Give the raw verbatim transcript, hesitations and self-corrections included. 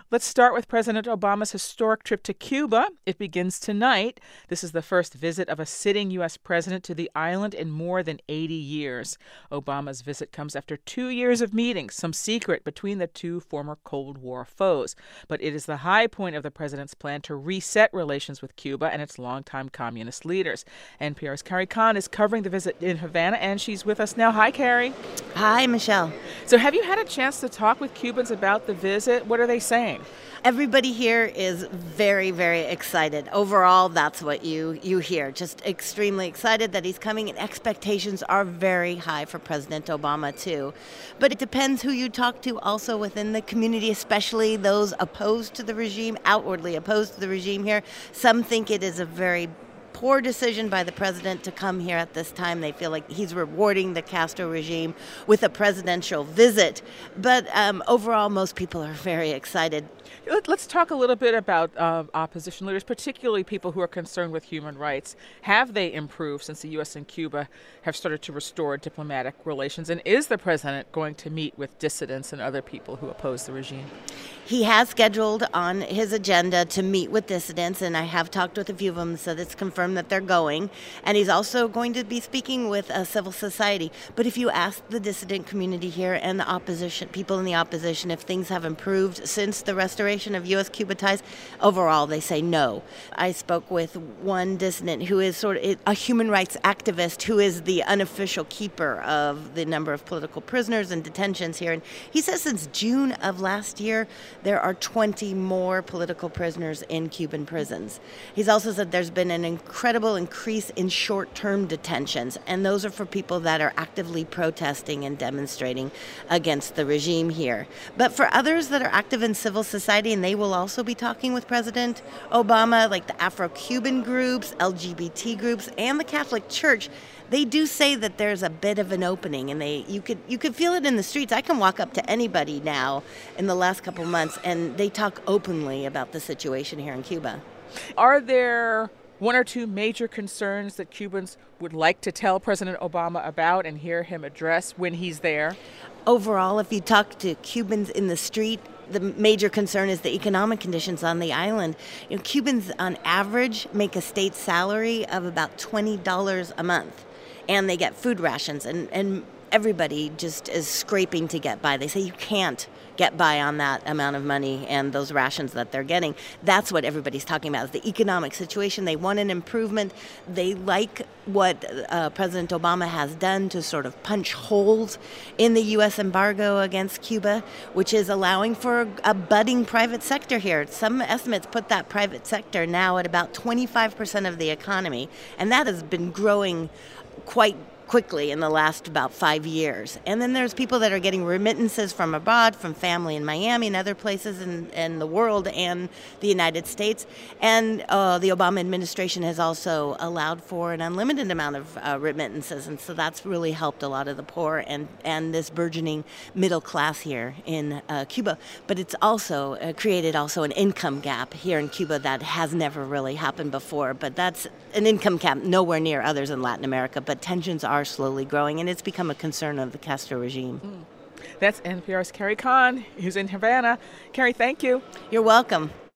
Let's start with President Obama's historic trip to Cuba. It begins tonight. This is the first visit of a sitting U S president to the island in more than eighty years. Obama's visit comes after two years of meetings, some secret, between the two former Cold War foes. But it is the high point of the president's plan to reset relations with Cuba and its longtime communist leaders. N P R's Carrie Kahn is covering the visit in Havana, and she's with us now. Hi, Carrie. Hi, Michelle. So have you had a chance to talk with Cubans about the visit? What are they saying? Everybody here is very, very excited. Overall, that's what you, you hear. Just extremely excited that he's coming, and expectations are very high for President Obama, too. But it depends who you talk to also within the community, especially those opposed to the regime, outwardly opposed to the regime here. Some think it is a very poor decision by the president to come here at this time. They feel like he's rewarding the Castro regime with a presidential visit. But um, overall, most people are very excited. Let's talk a little bit about uh, opposition leaders, particularly people who are concerned with human rights. Have they improved since the U S and Cuba have started to restore diplomatic relations? And is the president going to meet with dissidents and other people who oppose the regime? He has scheduled on his agenda to meet with dissidents, and I have talked with a few of them, so it's confirmed that they're going. And he's also going to be speaking with uh, civil society. But if you ask the dissident community here and the opposition, people in the opposition, if things have improved since the restoration of U S Cuba ties, overall they say no. I spoke with one dissident who is sort of a human rights activist who is the unofficial keeper of the number of political prisoners and detentions here. And he says since June of last year, there are twenty more political prisoners in Cuban prisons. He's also said there's been an incredible increase in short-term detentions, and those are for people that are actively protesting and demonstrating against the regime here. But for others that are active in civil society, and they will also be talking with President Obama, like the Afro-Cuban groups, L G B T groups, and the Catholic Church, they do say that there's a bit of an opening, and they you could you could feel it in the streets. I can walk up to anybody now in the last couple months, and they talk openly about the situation here in Cuba. Are there one or two major concerns that Cubans would like to tell President Obama about and hear him address when he's there? Overall, if you talk to Cubans in the street, the major concern is the economic conditions on the island. You know, Cubans on average make a state salary of about twenty dollars a month, and they get food rations, and, and everybody just is scraping to get by. They say you can't get by on that amount of money and those rations that they're getting. That's what everybody's talking about, is the economic situation. They want an improvement. They like what uh, President Obama has done to sort of punch holes in the U S embargo against Cuba, which is allowing for a budding private sector here. Some estimates put that private sector now at about twenty-five percent of the economy, and that has been growing quite quickly in the last about five years. And then there's people that are getting remittances from abroad, from family in Miami and other places in, in the world and the United States. And uh, the Obama administration has also allowed for an unlimited amount of uh, remittances. And so that's really helped a lot of the poor and, and this burgeoning middle class here in uh, Cuba. But it's also uh, created also an income gap here in Cuba that has never really happened before. But that's an income gap nowhere near others in Latin America. But tensions are are slowly growing, and it's become a concern of the Castro regime. Mm. That's N P R's Carrie Kahn, who's in Havana. Carrie, thank you. You're welcome.